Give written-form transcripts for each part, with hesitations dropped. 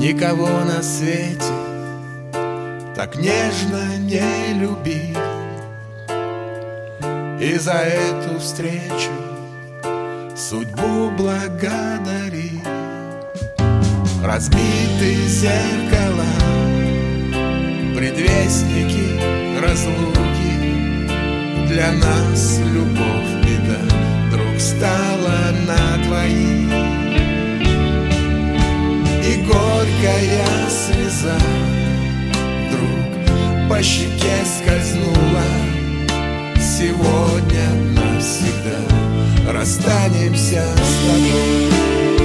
Никого на свете так нежно не любил, и за эту встречу судьбу благодари. Разбитые зеркала, предвестники разлуки, для нас любовь беда вдруг стала на двоих. И горькая слеза вдруг по щеке скользнула. Сегодня навсегда расстанемся с тобой.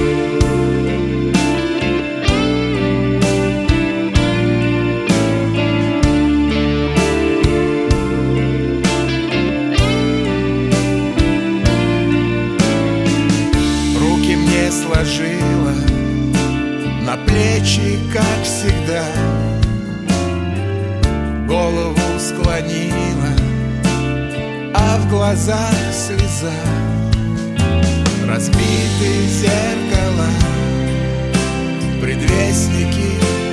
Руки мне сложила на плечи, как всегда, голову склонила, а в глазах слеза. Разбитые зеркала, предвестники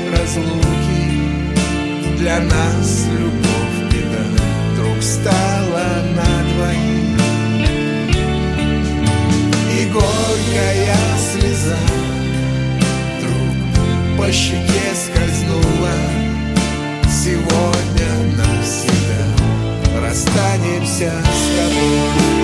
разлуки, для нас любовь беда вдруг стала на двоих. И горькая слеза вдруг по щеке скользнула. Сегодня навсегда расстанемся с тобой.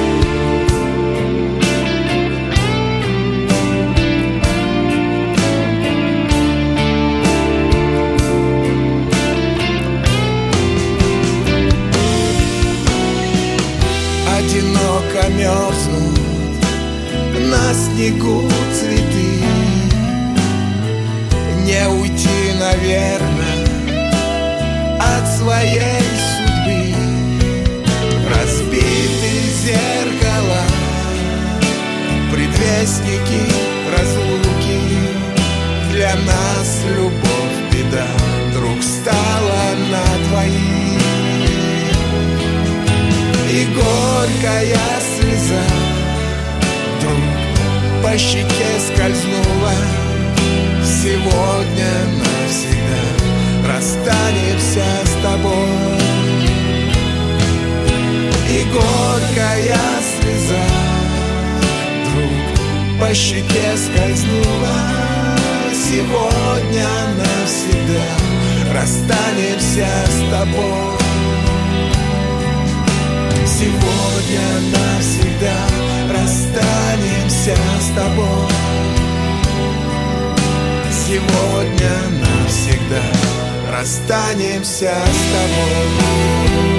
Одиноко мерзнут на снегу цветы. Не уйти, наверное, от своей судьбы. Разбитые зеркала, предвестники разлуки, для нас любовь беда вдруг стала на двоих. И горькая слеза вдруг по щеке скользнула. Сегодня навсегда расстанемся с тобой. И горькая слеза вдруг по щеке скользнула. Сегодня навсегда расстанемся с тобой. Сегодня навсегда расстанемся с тобой. Сегодня навсегда расстанемся с тобой.